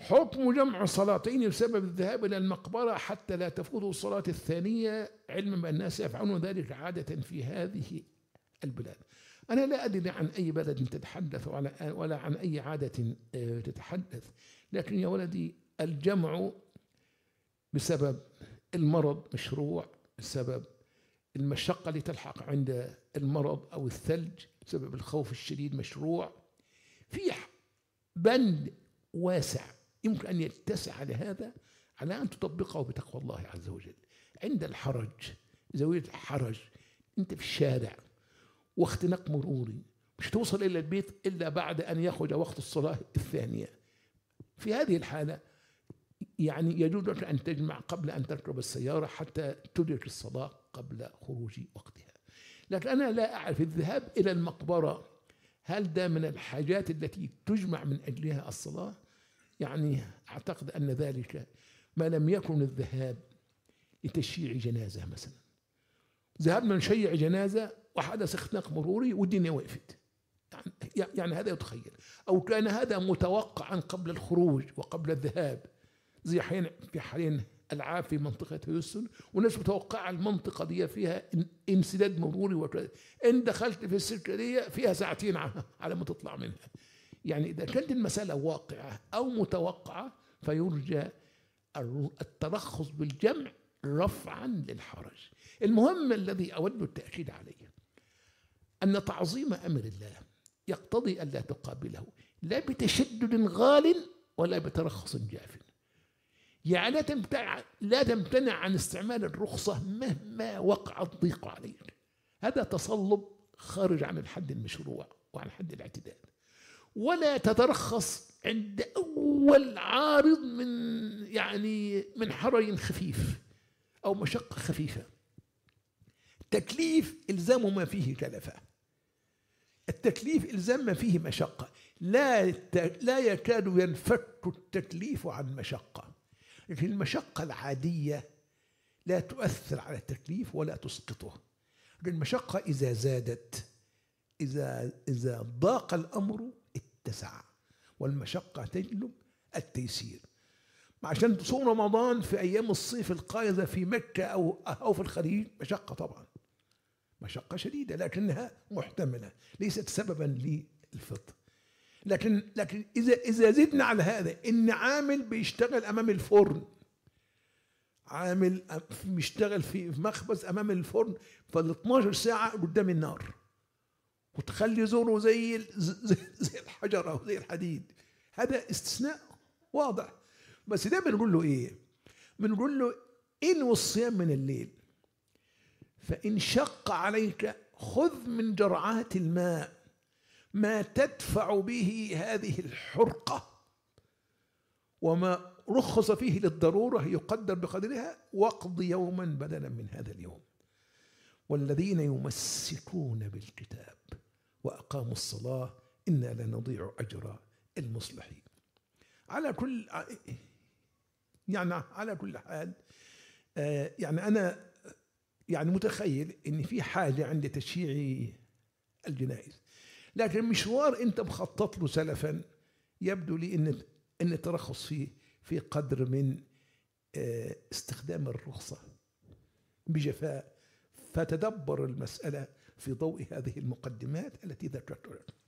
حكم جمع صلاتين بسبب الذهاب إلى المقبرة حتى لا تفوته الصلاة الثانية، علما بأن الناس يفعلون ذلك عادة في هذه البلاد. أنا لا أدري عن أي بلد تتحدث ولا عن أي عادة تتحدث، لكن يا ولدي الجمع بسبب المرض مشروع، بسبب المشقة اللي تلحق عند المرض أو الثلج، بسبب الخوف الشديد مشروع. في بند واسع يمكن أن يتسع لهذا على أن تطبقه بتقوى الله عز وجل. عند الحرج، إذا وجد حرج أنت في الشارع واختناق مروري، مش توصل إلى البيت إلا بعد أن يخرج وقت الصلاة الثانية. في هذه الحالة يعني يجوز لك أن تجمع قبل أن تركب السيارة حتى تدرك الصلاة قبل خروج وقتها. لكن أنا لا أعرف الذهاب إلى المقبرة هل ده من الحاجات التي تجمع من أجلها الصلاة؟ يعني أعتقد أن ذلك ما لم يكن الذهاب لتشييع جنازة مثلا. ذهبنا نشيع جنازة وحدث اختناق مروري والدنيا وقفت، يعني هذا يتخيل. أو كان هذا متوقعا قبل الخروج وقبل الذهاب، زي في حالين العاب في منطقة هيوستن، والناس متوقعة المنطقة دي فيها انسداد مروري وكذا، إن دخلت في السكة دي فيها ساعتين على ما تطلع منها. يعني إذا كانت المسألة واقعة أو متوقعة فيرجى الترخص بالجمع رفعا للحرج. المهم الذي أود التأكيد عليه أن تعظيم أمر الله يقتضي ألا تقابله لا بتشدد غال ولا بترخص جاف. يعني لا تمتنع عن استعمال الرخصة مهما وقع الضيق عليك. هذا تصلب خارج عن الحد المشروع وعن حد الاعتدال. ولا تترخص عند أول عارض من حرج خفيف أو مشقة خفيفة. تكليف إلزام ما فيه كلفة، التكليف إلزام ما فيه مشقة. لا يكاد ينفك التكليف عن مشقة، لكن المشقة العادية لا تؤثر على التكليف ولا تسقطه. المشقة إذا زادت، إذا ضاق الأمر اتسع، والمشقة تجلب التيسير. عشان تصوم رمضان في أيام الصيف القائضة في مكة أو في الخليج مشقة طبعا، مشقة شديدة، لكنها محتملة ليست سببا للفطر. لكن إذا زدنا على هذا إن عامل بيشتغل أمام الفرن، عامل بيشتغل في مخبز أمام الفرن فال 12 ساعة قدام النار، وتخلي زوره زي الحجر أو زي الحديد، هذا استثناء واضح. بس ده بنقول له إيه؟ بنقول له إنوي الصيام من الليل، فإن شق عليك خذ من جرعات الماء ما تدفع به هذه الحرقة، وما رخص فيه للضرورة يقدر بقدرها، واقض يوما بدلا من هذا اليوم. والذين يمسكون بالكتاب وأقاموا الصلاة إنا لا نضيع أجر المصلحين. على كل حال يعني أنا يعني متخيل إن في حاجة عند تشييع الجنائز، لكن مشوار أنت مخطط له سلفا يبدو لي إن الترخص فيه في قدر من استخدام الرخصة بجفاء. فتدبر المسألة في ضوء هذه المقدمات التي ذكرتها.